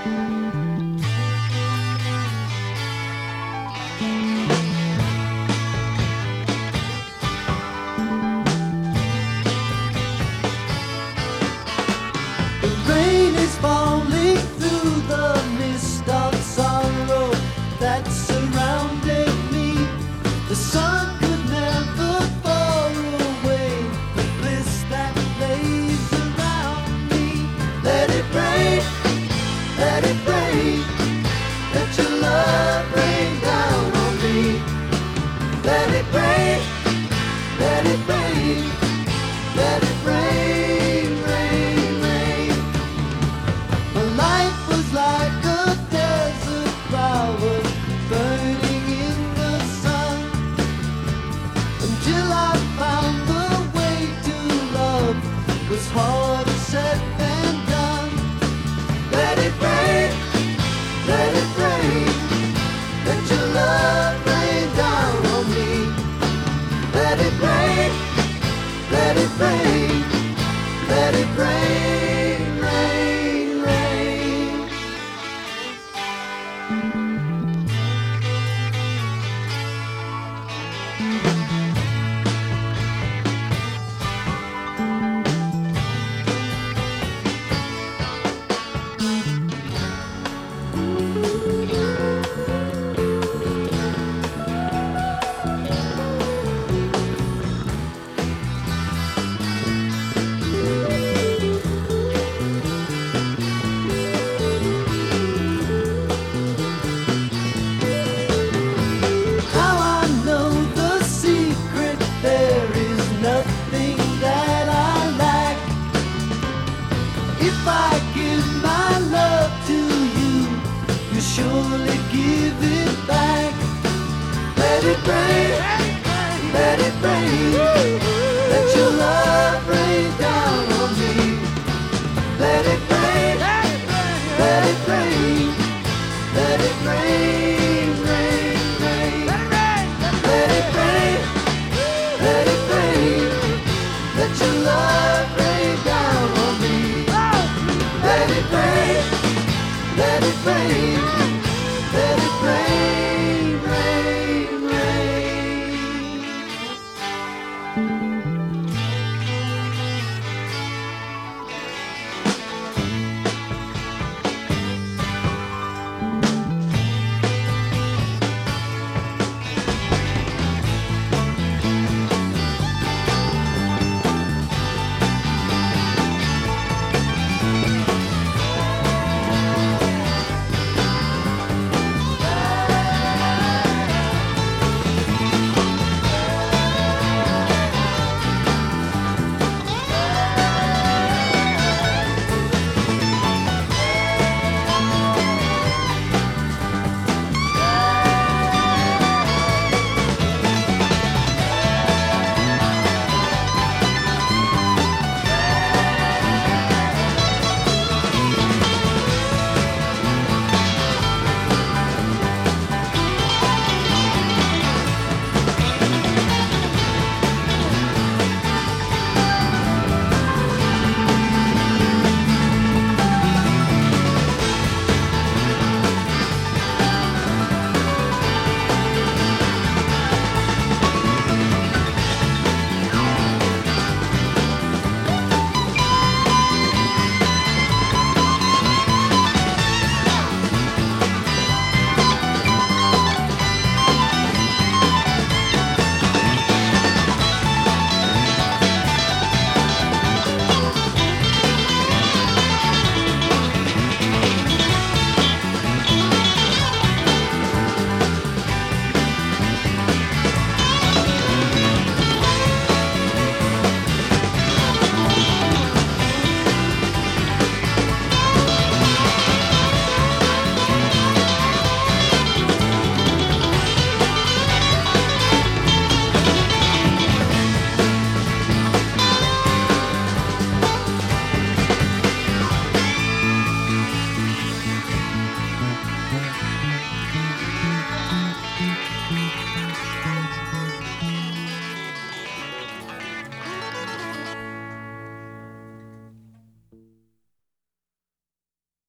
The rain is falling through the mist of sorrow that surrounded me. The sun could never far away the bliss that lays around me. Let it rain, let it rain, let your love rain down on me. Let it rain, let it rain, let it rain, rain, rain. My life was like a desert flower burning in the sun, until I found the way to love was harder said than done. Let it rain, let it rain, let your love rain down on me. Let it rain, let it rain, let it rain, rain, rain. How I know the secret, there is nothing that I lack. If I give my love to you, you surely give it back. Let it rain, let it rain, let your love rain.